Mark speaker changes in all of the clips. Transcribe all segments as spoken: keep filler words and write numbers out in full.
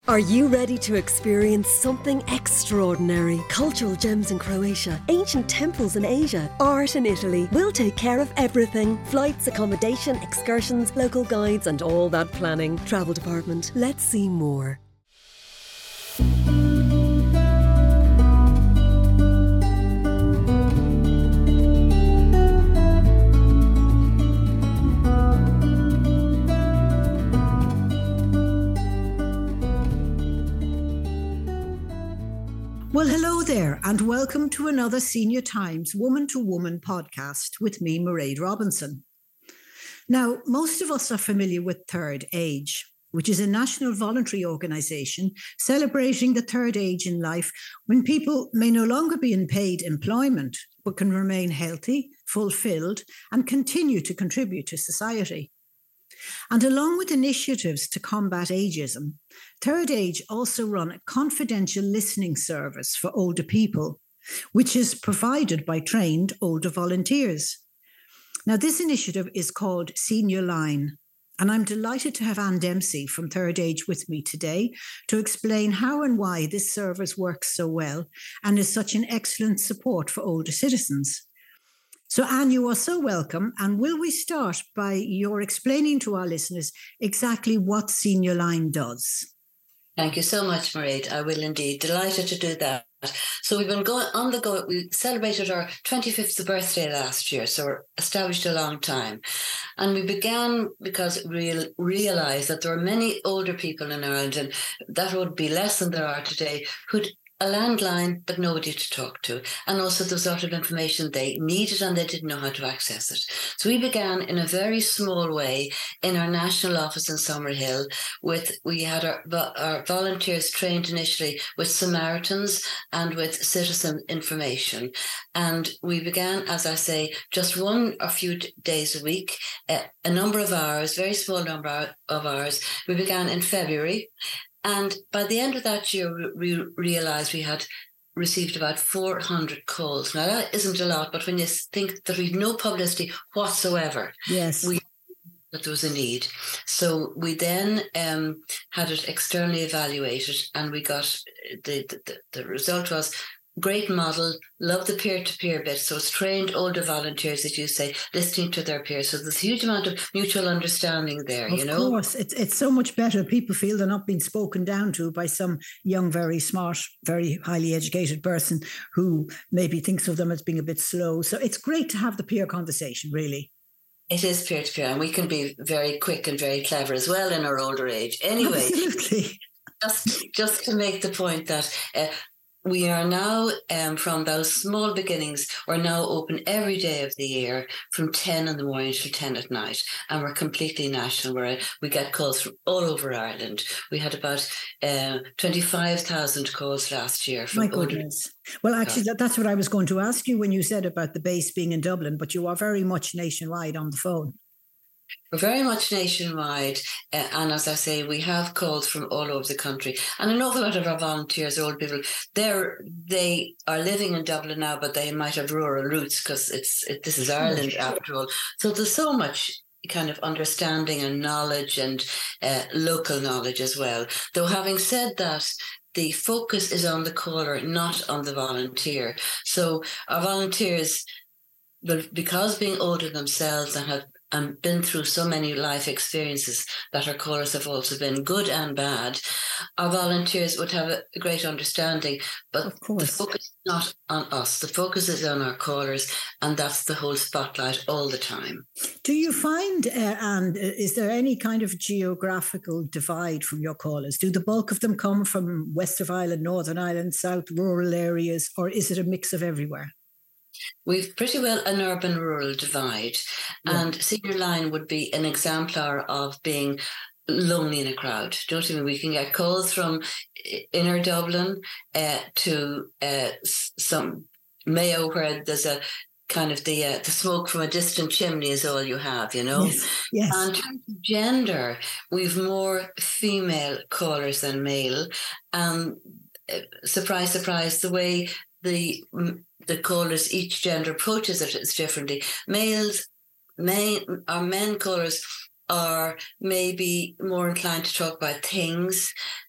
Speaker 1: Are you ready to experience something extraordinary? Cultural gems in Croatia, ancient temples in Asia, art in Italy. We'll take care of everything. Flights, accommodation, excursions, local guides and all that planning. Travel department. Let's see more.
Speaker 2: Well, hello there, and welcome to another Senior Times Woman to Woman podcast with me, Mairead Robinson. Now, most of us are familiar with Third Age, which is a national voluntary organisation celebrating the third age in life when people may no longer be in paid employment, but can remain healthy, fulfilled, and continue to contribute to society. And along with initiatives to combat ageism, Third Age also run a confidential listening service for older people, which is provided by trained older volunteers. Now, this initiative is called Senior Line, and I'm delighted to have Anne Dempsey from Third Age with me today to explain how and why this service works so well and is such an excellent support for older citizens. So, Anne, you are so welcome. And will we start by your explaining to our listeners exactly what Senior Line does?
Speaker 3: Thank you so much, Mairead. I will indeed. Delighted to do that. So we've been going on the go. We celebrated our twenty-fifth birthday last year, so we're established a long time. And we began because we realised that there were many older people in Ireland, and that would be less than there are today, who'd a landline, but nobody to talk to. And also the sort of information they needed and they didn't know how to access it. So we began in a very small way in our national office in Summerhill with, we had our, our volunteers trained initially with Samaritans and with citizen information. And we began, as I say, just one or few days a week, uh, a number of hours, very small number of hours. We began in February. And by the end of that year, we realised we had received about four hundred calls. Now, that isn't a lot, but when you think that we've no publicity whatsoever,
Speaker 2: yes,
Speaker 3: we that there was a need. So we then um, had it externally evaluated, and we got the, the, the result was great model, love the peer-to-peer bit. So it's trained older volunteers, as you say, listening to their peers. So there's a huge amount of mutual understanding there,
Speaker 2: of
Speaker 3: you know?
Speaker 2: Of course. It's, it's so much better. People feel they're not being spoken down to by some young, very smart, very highly educated person who maybe thinks of them as being a bit slow. So it's great to have the peer conversation, really.
Speaker 3: It is peer-to-peer, and we can be very quick and very clever as well in our older age. Anyway,
Speaker 2: absolutely.
Speaker 3: Just, just to make the point that uh, we are now, um, from those small beginnings, we're now open every day of the year from ten in the morning till ten at night. And we're completely national. We're, we get calls from all over Ireland. We had about uh, twenty-five thousand calls last year. From
Speaker 2: My goodness. Well, actually, that, that's what I was going to ask you when you said about the base being in Dublin, but you are very much nationwide on the phone.
Speaker 3: We're very much nationwide, uh, and as I say, we have calls from all over the country. And an awful lot of our volunteers, old people, they're they are living in Dublin now, but they might have rural roots because it's it, this is Ireland after all. So there's so much kind of understanding and knowledge and uh, local knowledge as well. Though having said that, the focus is on the caller, not on the volunteer. So our volunteers, because being older themselves and have and been through so many life experiences that our callers have also been good and bad, our volunteers would have a great understanding. But the focus is not on us. The focus is on our callers, and that's the whole spotlight all the time.
Speaker 2: Do you find, uh, and is there any kind of geographical divide from your callers? Do the bulk of them come from west of Ireland, Northern Ireland, south, rural areas, or is it a mix of everywhere?
Speaker 3: We've pretty well an urban-rural divide, yeah. And Senior Line would be an exemplar of being lonely in a crowd. Don't you mean we can get calls from inner Dublin uh, to uh, some Mayo, where there's a kind of the uh, the smoke from a distant chimney is all you have, you know.
Speaker 2: Yes, yes.
Speaker 3: And in terms of gender, we've more female callers than male, and uh, surprise, surprise, the way the the callers, each gender approaches it is differently. Males, men, our men callers are maybe more inclined to talk about things,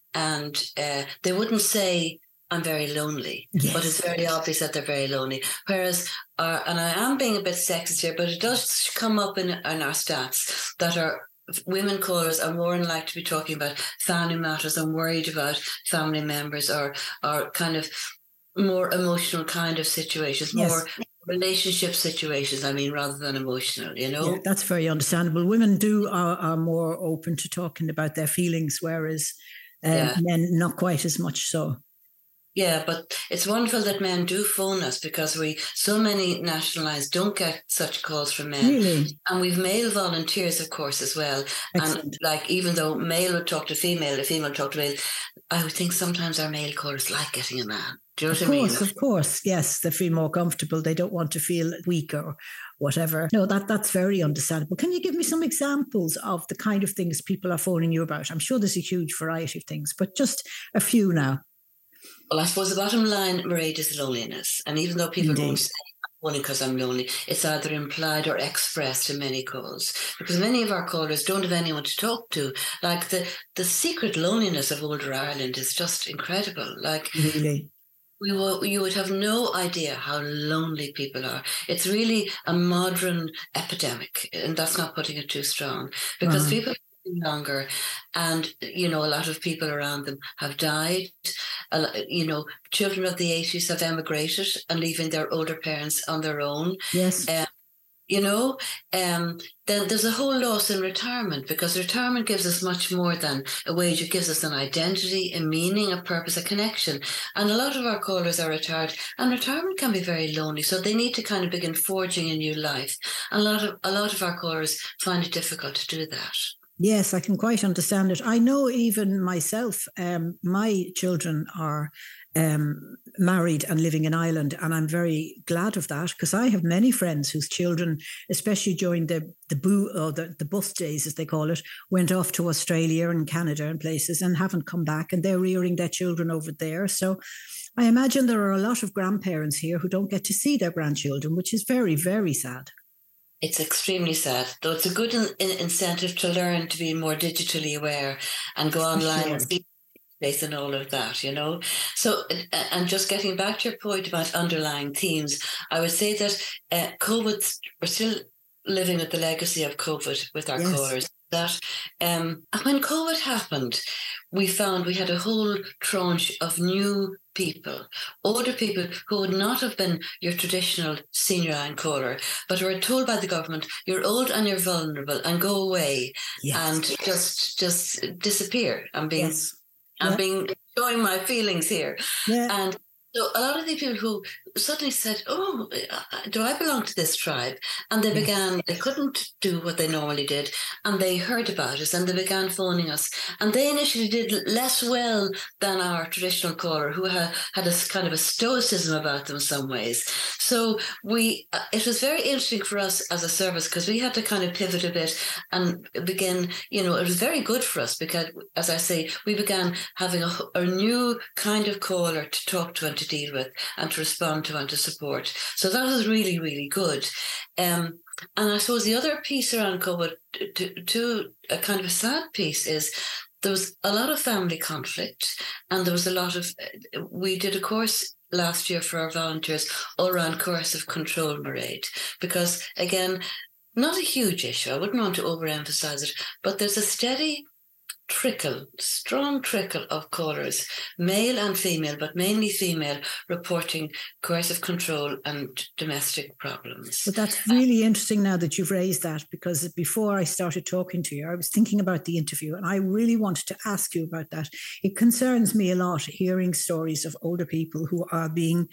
Speaker 3: and uh, they wouldn't say, I'm very lonely, yes. But it's very obvious that they're very lonely. Whereas, our, and I am being a bit sexist here, but it does come up in, in our stats that our women callers are more than likely to be talking about family matters and worried about family members, or, or kind of more emotional kind of situations, yes. More relationship situations, I mean, rather than emotional, you know?
Speaker 2: Yeah, that's very understandable. Women do are, are more open to talking about their feelings, whereas um, yeah. men not quite as much so.
Speaker 3: Yeah, but it's wonderful that men do phone us, because we, so many national lines don't get such calls from men.
Speaker 2: Really?
Speaker 3: And we've male volunteers, of course, as well. Excellent. And like, even though male would talk to female, a female would talk to male, I would think sometimes our male callers like getting a man. Do you know what I mean?
Speaker 2: Of course, of course. Yes, they feel more comfortable. They don't want to feel weak or whatever. No, that that's very understandable. Can you give me some examples of the kind of things people are phoning you about? I'm sure there's a huge variety of things, but just a few now.
Speaker 3: Well, I suppose the bottom line, Mairead, is loneliness. And even though people Indeed. Won't say, only because I'm lonely, it's either implied or expressed in many calls, because many of our callers don't have anyone to talk to. Like, the, the secret loneliness of older Ireland is just incredible. Like,
Speaker 2: really?
Speaker 3: We will, you would have no idea how lonely people are. It's really a modern epidemic, and that's not putting it too strong, because uh-huh. people longer, and you know, a lot of people around them have died. Uh, you know, children of the eighties have emigrated and leaving their older parents on their own.
Speaker 2: Yes.
Speaker 3: Um, you know, um, then there's a whole loss in retirement, because retirement gives us much more than a wage. It gives us an identity, a meaning, a purpose, a connection. And a lot of our callers are retired, and retirement can be very lonely. So they need to kind of begin forging a new life. And a lot of a lot of our callers find it difficult to do that.
Speaker 2: Yes, I can quite understand it. I know even myself, um, my children are um, married and living in Ireland, and I'm very glad of that, because I have many friends whose children, especially during the the boo or the, the bus days, as they call it, went off to Australia and Canada and places and haven't come back, and they're rearing their children over there. So I imagine there are a lot of grandparents here who don't get to see their grandchildren, which is very, very sad.
Speaker 3: It's extremely sad, though it's a good in, in incentive to learn to be more digitally aware and go online sure. and see place and all of that, you know. So, and just getting back to your point about underlying themes, I would say that uh, COVID, we're still living with the legacy of COVID with our yes. callers. That um, when COVID happened, we found we had a whole tranche of new people, older people who would not have been your traditional senior line caller, but were told by the government, you're old and you're vulnerable, and go away yes. and just just disappear. I'm being, yes. I'm yeah. being showing my feelings here.
Speaker 2: Yeah.
Speaker 3: And so a lot of the people who suddenly said, oh, do I belong to this tribe? And they yes. began, they couldn't do what they normally did. And they heard about us and they began phoning us. And they initially did less well than our traditional caller, who had, had a kind of a stoicism about them in some ways. So we, it was very interesting for us as a service, because we had to kind of pivot a bit and begin, you know, it was very good for us, because, as I say, we began having a, a new kind of caller to talk to and to deal with and to respond to and to support. So that was really, really good. Um, and I suppose the other piece around COVID, to, to a kind of a sad piece, is there was a lot of family conflict, and there was a lot of, we did a course last year for our volunteers all around coercive control, Mairead, because again, not a huge issue, I wouldn't want to overemphasize it, but there's a steady trickle, strong trickle of callers, male and female, but mainly female, reporting coercive control and domestic problems.
Speaker 2: But that's really interesting now that you've raised that, because before I started talking to you, I was thinking about the interview, and I really wanted to ask you about that. It concerns me a lot, hearing stories of older people who are being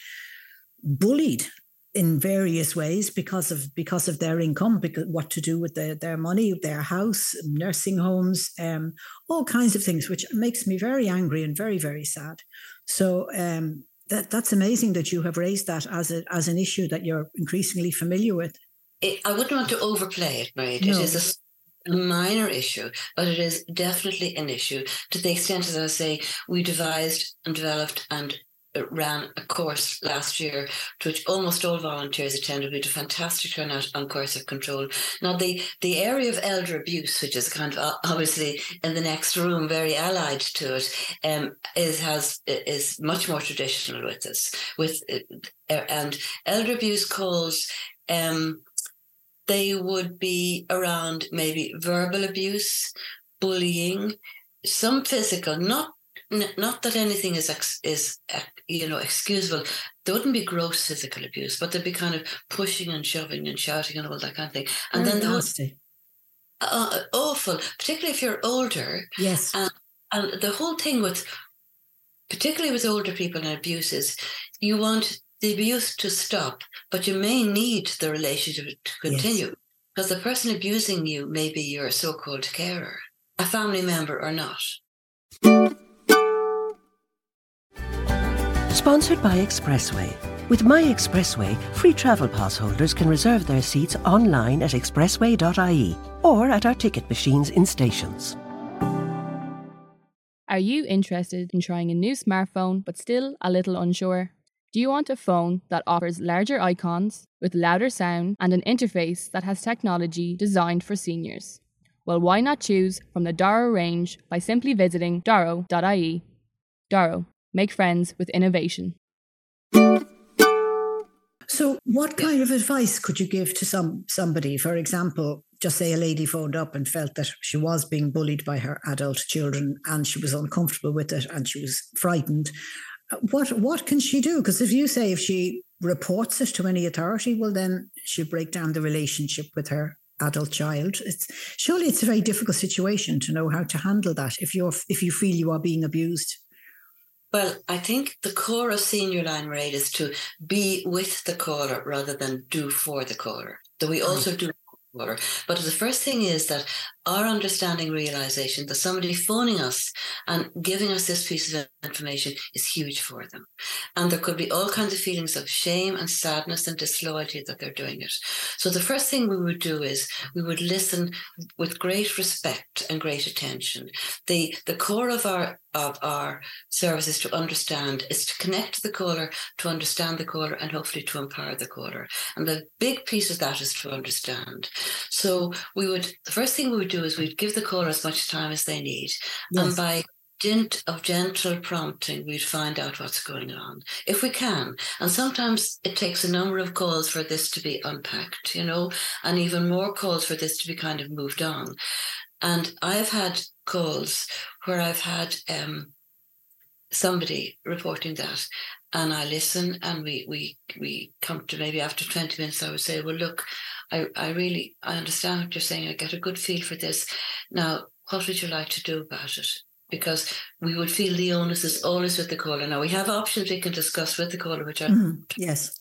Speaker 2: bullied in various ways because of because of their income, because what to do with their, their money, their house, nursing homes, um, all kinds of things, which makes me very angry and very, very sad. So um, that that's amazing that you have raised that as a as an issue that you're increasingly familiar with.
Speaker 3: It, I wouldn't want to overplay it, right? No. It is a A minor issue, but it is definitely an issue, to the extent, as I say, we devised and developed and ran a course last year to which almost all volunteers attended. We had a fantastic turnout on coercive control. Now, the, the area of elder abuse, which is kind of obviously in the next room, very allied to it, um, is has is much more traditional with us. With uh, and elder abuse calls, um, they would be around maybe verbal abuse, bullying, some physical, not not that anything is is you know excusable. There wouldn't be gross physical abuse, but there'd be kind of pushing and shoving and shouting and all that kind of thing. And
Speaker 2: Very
Speaker 3: then the
Speaker 2: nasty.
Speaker 3: whole, uh, awful, particularly if you're older.
Speaker 2: Yes.
Speaker 3: And, and the whole thing with, particularly with older people and abuses, you want the abuse to stop, but you may need the relationship to continue, yes, because the person abusing you may be your so-called carer, a family member or not.
Speaker 4: Sponsored by Expressway. With My Expressway, free travel pass holders can reserve their seats online at expressway dot I E or at our ticket machines in stations.
Speaker 5: Are you interested in trying a new smartphone but still a little unsure? Do you want a phone that offers larger icons, with louder sound and an interface that has technology designed for seniors? Well, why not choose from the Doro range by simply visiting doro dot I E. Doro. Make friends with innovation.
Speaker 2: So what kind of advice could you give to some somebody, for example, just say a lady phoned up and felt that she was being bullied by her adult children and she was uncomfortable with it and she was frightened. What what can she do? Because if you say if she reports it to any authority, well, then she'll break down the relationship with her adult child. It's surely it's a very difficult situation to know how to handle that if you're if you feel you are being abused.
Speaker 3: Well, I think the core of Senior Line Raid is to be with the caller rather than do for the caller. Though we also right. do for the caller. But the first thing is that our understanding, realization that somebody phoning us and giving us this piece of information is huge for them. And there could be all kinds of feelings of shame and sadness and disloyalty that they're doing it. So the first thing we would do is we would listen with great respect and great attention. The the core of our of our service is to understand, is to connect the caller, to understand the caller, and hopefully to empower the caller. And the big piece of that is to understand. So we would, the first thing we would do is we'd give the caller as much time as they need. Yes. And by dint of gentle prompting, we'd find out what's going on, if we can. And sometimes it takes a number of calls for this to be unpacked, you know, and even more calls for this to be kind of moved on. And I've had calls where I've had um, somebody reporting that, and I listen, and we we we come to maybe after twenty minutes, I would say, well, look, I, I really, I understand what you're saying. I get a good feel for this. Now, what would you like to do about it? Because we would feel the onus is always with the caller. Now, we have options we can discuss with the caller, which are...
Speaker 2: Mm-hmm. Yes.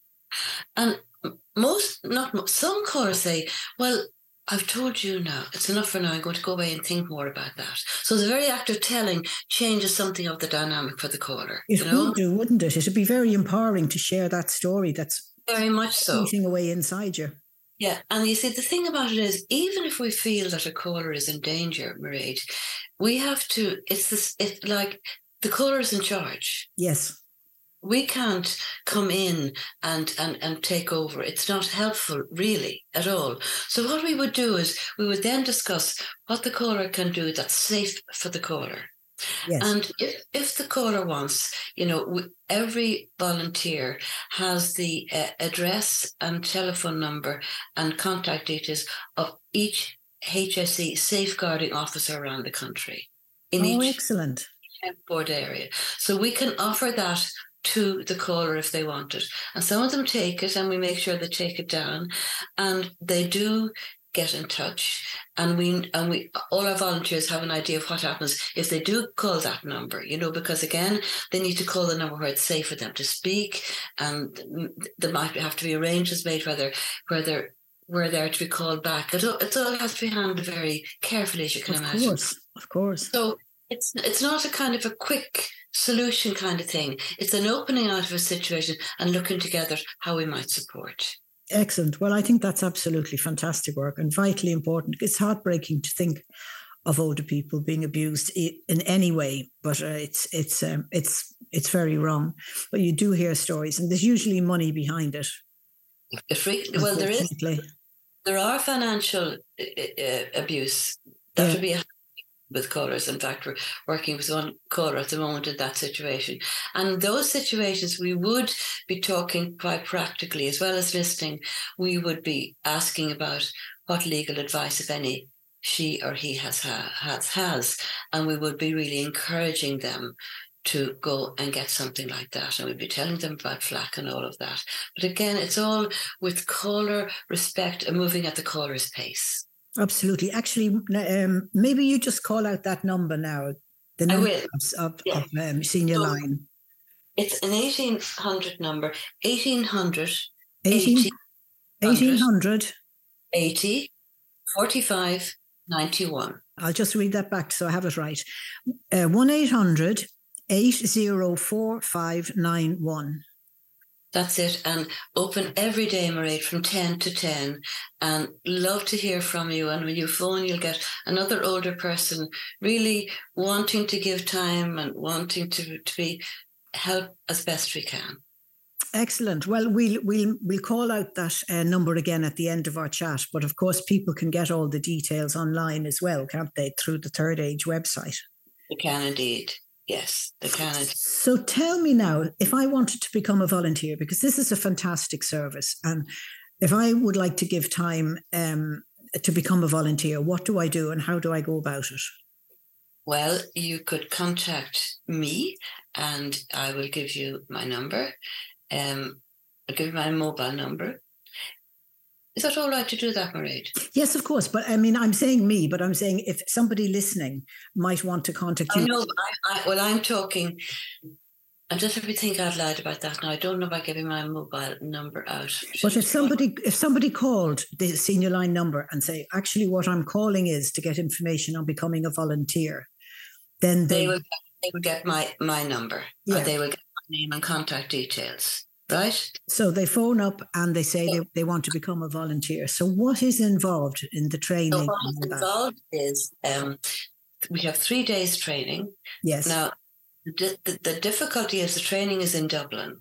Speaker 3: And most, not most, some callers say, well, I've told you now, it's enough for now, I'm going to go away and think more about that. So the very act of telling changes something of the dynamic for the caller.
Speaker 2: It
Speaker 3: you know?
Speaker 2: would do, wouldn't it? It would be very empowering to share that story that's
Speaker 3: very much so
Speaker 2: eating away inside you.
Speaker 3: Yeah, and you see, the thing about it is, even if we feel that a caller is in danger, Mairead, we have to, it's this, it's like the caller is in charge.
Speaker 2: Yes.
Speaker 3: We can't come in and, and, and take over. It's not helpful, really, at all. So what we would do is we would then discuss what the caller can do that's safe for the caller.
Speaker 2: Yes.
Speaker 3: And if, if the caller wants, you know, we, every volunteer has the uh, address and telephone number and contact details of each H S E safeguarding officer around the country. In
Speaker 2: oh,
Speaker 3: each
Speaker 2: excellent.
Speaker 3: board area. So we can offer that to the caller if they want it. And some of them take it, and we make sure they take it down. And they do get in touch, and we and we all our volunteers have an idea of what happens if they do call that number, you know, because again, they need to call the number where it's safe for them to speak, and there might have to be arrangements made where they're where they're where they're to be called back. It all, it all has to be handled very carefully, as you can
Speaker 2: of
Speaker 3: imagine.
Speaker 2: Of course, of course.
Speaker 3: So it's it's not a kind of a quick solution kind of thing. It's an opening out of a situation and looking together how we might support.
Speaker 2: Excellent. Well, I think that's absolutely fantastic work and vitally important. It's heartbreaking to think of older people being abused in any way, but uh, it's it's um, it's it's very wrong. But you do hear stories, and there's usually money behind it.
Speaker 3: Well, there is. There are financial uh, abuse that yeah. would be with callers. In fact, we're working with one caller at the moment in that situation. And those situations, we would be talking quite practically, as well as listening. We would be asking about what legal advice, if any, she or he has has has, and we would be really encouraging them to go and get something like that. And we'd be telling them about F L A C and all of that. But again, it's all with caller respect and moving at the caller's pace.
Speaker 2: Absolutely. Actually, um, maybe you just call out that number now. The number
Speaker 3: I will.
Speaker 2: of,
Speaker 3: yeah.
Speaker 2: of um, Senior so Line.
Speaker 3: It's an eighteen hundred number. eighteen hundred.
Speaker 2: eighteen hundred.
Speaker 3: eighty. forty-five. ninety-one.
Speaker 2: I'll just read that back so I have it right. Uh, one eight hundred eight oh four five nine one.
Speaker 3: That's it. And open every day, Mairead, from ten to ten. And love to hear from you. And when you phone, you'll get another older person really wanting to give time and wanting to, to be help as best we can.
Speaker 2: Excellent. Well, we'll we'll we'll call out that uh, number again at the end of our chat. But of course, people can get all the details online as well, can't they? Through the Third Age website.
Speaker 3: They can indeed. Yes, they can.
Speaker 2: So tell me now, if I wanted to become a volunteer, because this is a fantastic service, and if I would like to give time um, to become a volunteer, what do I do and how do I go about it?
Speaker 3: Well, you could contact me and I will give you my number. Um, I'll give you my mobile number. Is that all right to do that, Mairead?
Speaker 2: Yes, of course. But I mean, I'm saying me, but I'm saying if somebody listening might want to contact you.
Speaker 3: I know. I, I, well, I'm talking. I'm just having to think out loud about that now. I don't know about giving my mobile number out.
Speaker 2: But if somebody, if somebody called the Senior Line number and say, actually, what I'm calling is to get information on becoming a volunteer, then they,
Speaker 3: they will. They will get my my number. Yeah. Or they will get my name and contact details. Right.
Speaker 2: So they phone up and they say they, they want to become a volunteer. So what is involved in the training?
Speaker 3: So what is involved is um, we have three days training.
Speaker 2: Yes.
Speaker 3: Now, the, the, the difficulty is the training is in Dublin.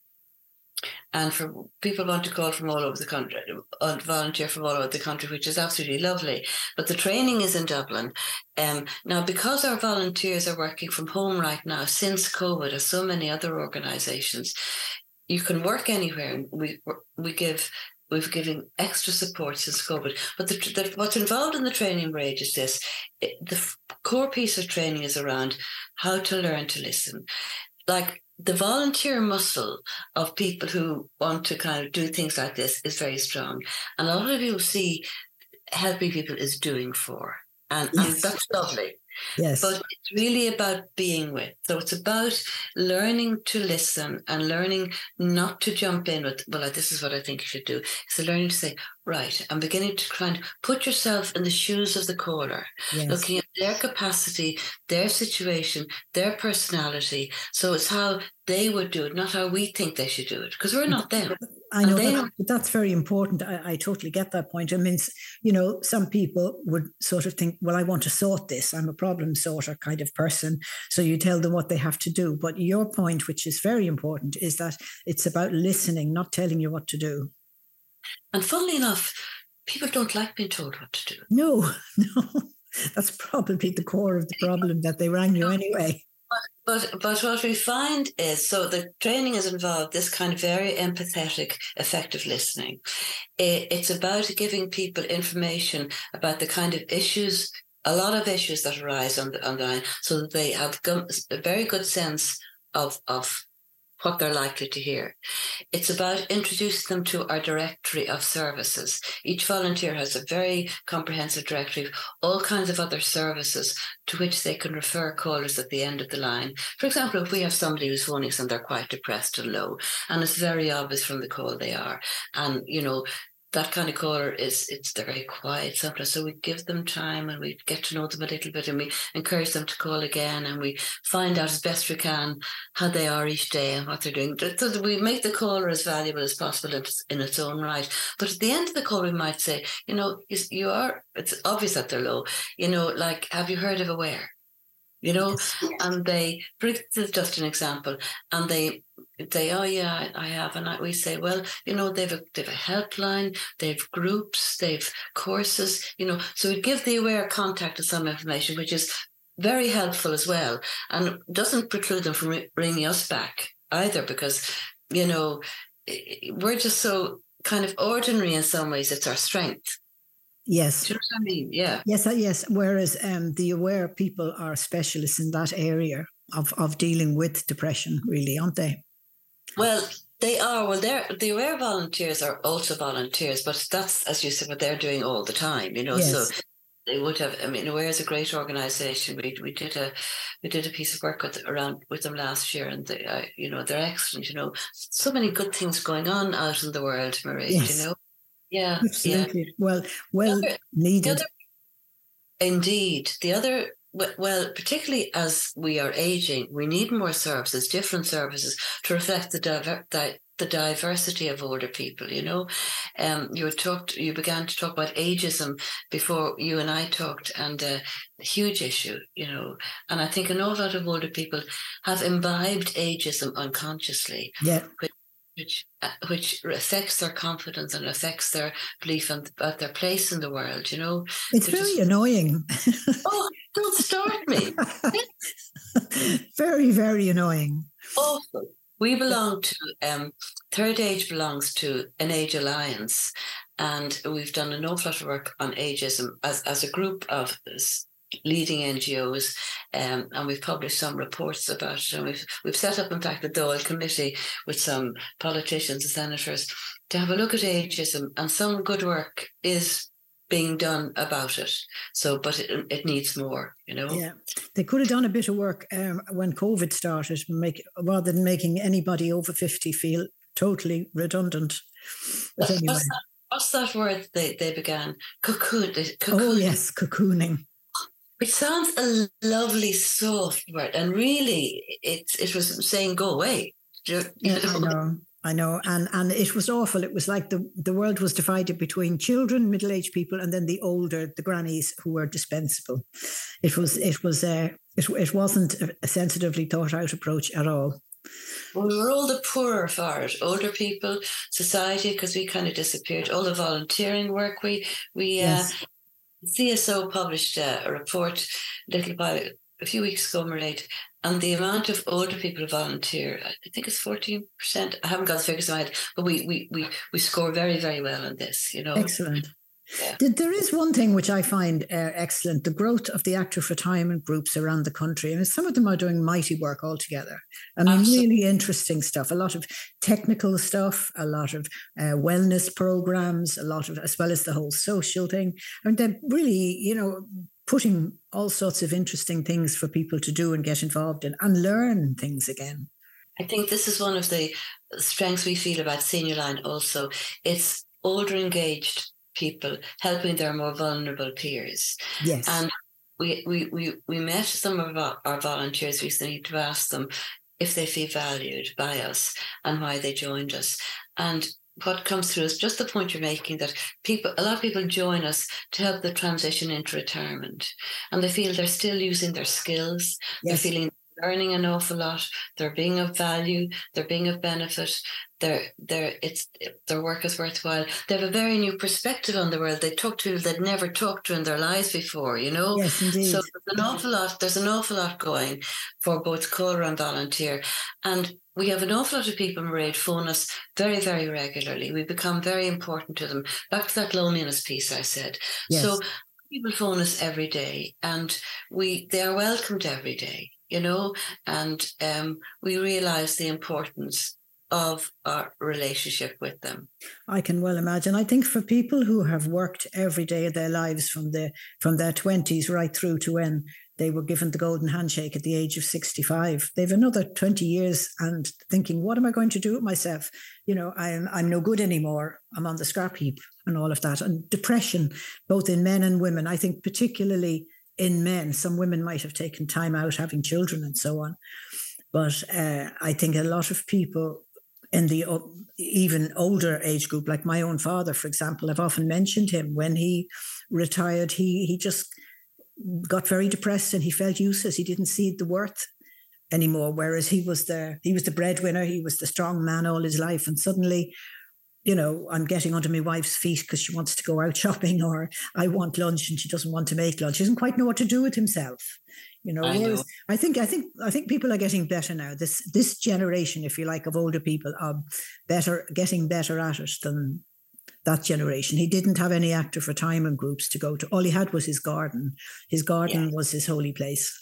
Speaker 3: And for people want to call from all over the country, uh, volunteer from all over the country, which is absolutely lovely. But the training is in Dublin. Um, now, because our volunteers are working from home right now since COVID, as so many other organisations, you can work anywhere, and we we give we've given extra support since COVID. But the, the, what's involved in the training range is this: it, the core piece of training is around how to learn to listen, like. The volunteer muscle of people who want to kind of do things like this is very strong. And a lot of you see helping people is doing for. And, yes. and that's lovely.
Speaker 2: Yes.
Speaker 3: But it's really about being with. So it's about learning to listen and learning not to jump in with, well, this is what I think you should do. So learning to say, right, I'm beginning to try and put yourself in the shoes of the caller, yes. looking at their capacity, their situation, their personality. So it's how they would do it, not how we think they should do it, because we're not them.
Speaker 2: I know that, that's very important. I, I totally get that point. I mean, you know, some people would sort of think, well, I want to sort this. I'm a problem sorter kind of person. So you tell them what they have to do. But your point, which is very important, is that it's about listening, not telling you what to do. And
Speaker 3: funnily enough, people don't like being told what to do.
Speaker 2: No, no. That's probably the core of the problem, that they rang you anyway.
Speaker 3: But, but but what we find is, so the training is involved this kind of very empathetic, effective listening. It, it's about giving people information about the kind of issues, a lot of issues that arise on the, on the line, so that they have a very good sense of of what they're likely to hear. It's about introducing them to our directory of services. Each volunteer has a very comprehensive directory of all kinds of other services to which they can refer callers at the end of the line. For example, if we have somebody who's phoning us and they're quite depressed and low, and it's very obvious from the call they are, and, you know, that kind of caller is, it's they're very quiet sometimes. So we give them time and we get to know them a little bit, and we encourage them to call again, and we find out as best we can how they are each day and what they're doing. So that we make the caller as valuable as possible in, in its own right. But at the end of the call, we might say, you know, you, you are, it's obvious that they're low, you know, like, have you heard of Aware? you know, and they, this is just an example, and they, they, oh yeah, I have, and I, we say, well, you know, they've a, they've a helpline, they've groups, they've courses, you know, so we give the Aware contact and some information, which is very helpful as well, and doesn't preclude them from bringing us back either, because, you know, we're just so kind of ordinary in some ways. It's our strength.
Speaker 2: Yes.
Speaker 3: Do you know what I mean? Yeah.
Speaker 2: Yes, yes. Whereas um, the Aware people are specialists in that area of, of dealing with depression, really, aren't they?
Speaker 3: Well, they are. Well, they're, the Aware volunteers are also volunteers, but that's, as you said, what they're doing all the time, you know.
Speaker 2: Yes.
Speaker 3: So they would have. I mean, Aware is a great organisation. We we did a we did a piece of work with around with them last year, and they, uh, you know, they're excellent. You know, so many good things going on out in the world, Marie.
Speaker 2: Yes.
Speaker 3: You know, yeah,
Speaker 2: absolutely.
Speaker 3: Yeah.
Speaker 2: Well, well
Speaker 3: the other,
Speaker 2: needed.
Speaker 3: The other, indeed, the other. Well, particularly as we are aging, we need more services, different services, to reflect the diver- the, the diversity of older people. You know, um, you talked, you began to talk about ageism before you and I talked, and uh, a huge issue. You know, and I think an awful lot of older people have imbibed ageism unconsciously.
Speaker 2: Yeah.
Speaker 3: Which, which, uh, which affects their confidence and affects their belief in, about their place in the world, you know.
Speaker 2: It's
Speaker 3: They're
Speaker 2: very
Speaker 3: just,
Speaker 2: annoying.
Speaker 3: oh, don't start me.
Speaker 2: Very, very annoying.
Speaker 3: Awful. We belong to, um, Third Age belongs to an Age Alliance, and we've done an awful lot of work on ageism as, as a group of leading N G Os, um, and we've published some reports about it, and we've we've set up, in fact, a Dáil committee with some politicians and senators to have a look at ageism, and some good work is being done about it. So, but it, it needs more, you know.
Speaker 2: Yeah, they could have done a bit of work um, when COVID started, make rather than making anybody over fifty feel totally redundant. But
Speaker 3: What's,
Speaker 2: anyway.
Speaker 3: that, what's that word they, they began? Cocoon. cocoon.
Speaker 2: Oh yes, cocooning.
Speaker 3: Which sounds a lovely, soft word, and really, it it was saying "go away." You
Speaker 2: Yeah,
Speaker 3: know?
Speaker 2: I know, I know, and and it was awful. It was like the the world was divided between children, middle aged people, and then the older, the grannies who were dispensable. It was it was uh, it it wasn't a sensitively thought out approach at all.
Speaker 3: Well, we were all the poorer for it. Older people, society, because we kind of disappeared. All the volunteering work we we.
Speaker 2: Yes.
Speaker 3: Uh, C S O published uh, a report a little while, a few weeks ago, Mairead, and the amount of older people who volunteer, I think it's fourteen percent. I haven't got the figures in my head, but we we we we score very, very well on this, you know.
Speaker 2: Excellent.
Speaker 3: Yeah.
Speaker 2: There is one thing which I find uh, excellent, the growth of the active retirement groups around the country. And some of them are doing mighty work altogether. I mean,
Speaker 3: Absolutely.
Speaker 2: really interesting stuff, a lot of technical stuff, a lot of uh, wellness programs, a lot of, as well as the whole social thing. I mean, they're really, you know, putting all sorts of interesting things for people to do and get involved in and learn things again.
Speaker 3: I think this is one of the strengths we feel about Senior Line also. It's older engaged people helping their more vulnerable peers.
Speaker 2: Yes.
Speaker 3: And we we we, we met some of our, our volunteers recently to ask them if they feel valued by us and why they joined us. And what comes through is just the point you're making, that people, a lot of people join us to help the transition into retirement, and they feel they're still using their skills.
Speaker 2: Yes.
Speaker 3: They're feeling learning an awful lot. They're being of value. They're being of benefit. Their their it's their work is worthwhile. They have a very new perspective on the world. They talk to people they'd never talked to in their lives before, you know.
Speaker 2: Yes, indeed.
Speaker 3: So there's an awful lot. There's an awful lot going for both caller and volunteer, and we have an awful lot of people, Mairead, phone us very, very regularly. We become very important to them. Back to that loneliness piece I said.
Speaker 2: Yes.
Speaker 3: So people phone us every day, and we they are welcomed every day, you know, and um, we realise the importance of our relationship with them.
Speaker 2: I can well imagine. I think for people who have worked every day of their lives from the from their twenties right through to when they were given the golden handshake at the age of sixty-five, they've another twenty years and thinking, what am I going to do with myself? You know, I'm I'm no good anymore. I'm on the scrap heap and all of that. And depression, both in men and women, I think particularly in men. Some women might have taken time out having children and so on. But uh, I think a lot of people in the uh, even older age group, like my own father, for example, I've often mentioned him. When he retired, he he just got very depressed and he felt useless. He didn't see the worth anymore, whereas he was the he was the breadwinner, he was the strong man all his life, and suddenly, you know, I'm getting onto my wife's feet because she wants to go out shopping, or I want lunch and she doesn't want to make lunch. He doesn't quite know what to do with himself. You know,
Speaker 3: I, know.
Speaker 2: Whereas I think I think I think people are getting better now. This this generation, if you like, of older people are better, getting better at it than that generation. He didn't have any active retirement groups to go to. All he had was his garden. His garden yeah. was his holy place.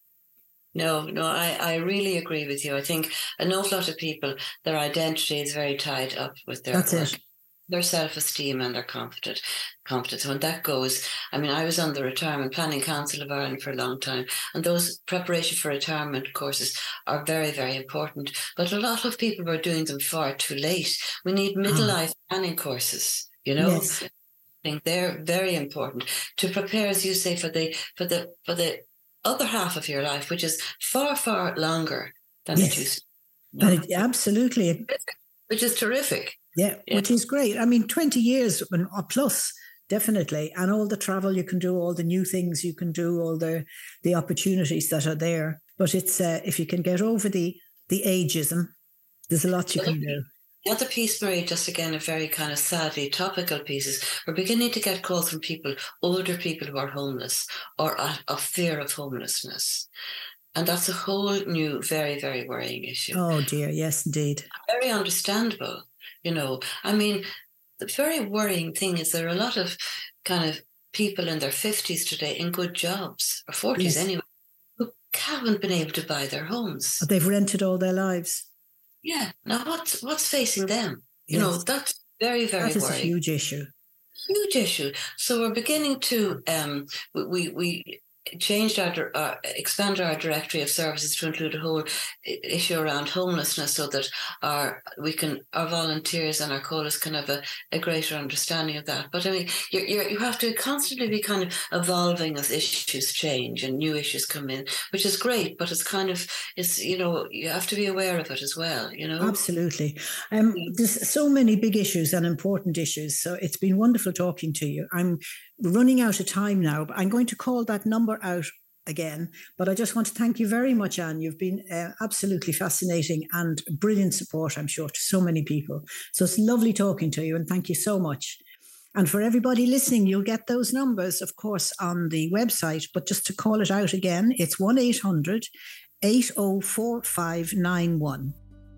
Speaker 3: No, no, I, I really agree with you. I think an awful lot of people, their identity is very tied up with their
Speaker 2: That's
Speaker 3: work,
Speaker 2: it.
Speaker 3: their self-esteem and their confidence. confidence. When that goes, I mean, I was on the Retirement Planning Council of Ireland for a long time, and those preparation for retirement courses are very, very important. But a lot of people were doing them far too late. We need midlife ah. planning courses, you know?
Speaker 2: Yes.
Speaker 3: I think they're very important to prepare, as you say, for the for the for the other half of your life, which is far, far longer than
Speaker 2: yes.
Speaker 3: it used to.
Speaker 2: No. But it, absolutely.
Speaker 3: Which is terrific.
Speaker 2: Yeah, yeah, which is great. I mean, twenty years or plus, definitely. And all the travel you can do, all the new things you can do, all the, the opportunities that are there. But it's uh, if you can get over the, the ageism, there's a lot you can do.
Speaker 3: The other piece, Marie, just again, a very kind of sadly topical piece is we're beginning to get calls from people, older people who are homeless or of fear of homelessness. And that's a whole new, very, very worrying issue.
Speaker 2: Oh, dear. Yes, indeed.
Speaker 3: Very understandable. You know, I mean, the very worrying thing is there are a lot of kind of people in their fifties today in good jobs, or forties yes. anyway, who haven't been able to buy their homes.
Speaker 2: They've rented all their lives.
Speaker 3: Yeah. Now, what's what's facing them? You
Speaker 2: yes.
Speaker 3: know, that's very, very
Speaker 2: that is
Speaker 3: worrying.
Speaker 2: a huge issue.
Speaker 3: Huge issue. So we're beginning to um, we we changed our uh, expanded our directory of services to include a whole issue around homelessness, so that our we can our volunteers and our callers can have a, a greater understanding of that. But I mean, you you you have to constantly be kind of evolving as issues change and new issues come in, which is great. But it's kind of it's you know you have to be aware of it as well. You know,
Speaker 2: absolutely. Um, there's so many big issues and important issues. So it's been wonderful talking to you. I'm running out of time now, but I'm going to call that number out again. But I just want to thank you very much, Anne. You've been uh, absolutely fascinating and brilliant support, I'm sure, to so many people. So it's lovely talking to you, and thank you so much. And for everybody listening, you'll get those numbers, of course, on the website. But just to call it out again, it's one eight hundred, eight oh four five nine one.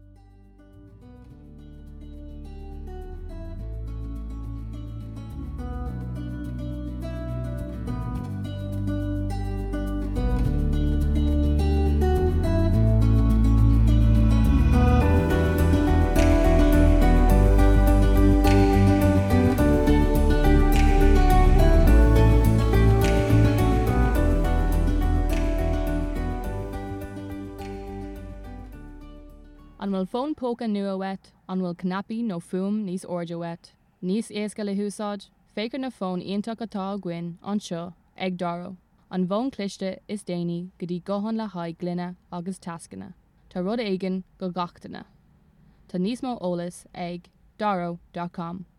Speaker 5: An bhfuil fón póca nua wet, an bhfuil cnapi nó fum níos orja wet. Níos éasca le húsáid, féicar na fón ionach atá gcuin an seo ag daro. An bhón cliste is déine go dtí gohan le haid gline agus tascanna. Tá rud éigean go gachtainna. Tá níos mó eolas ag daro dot com.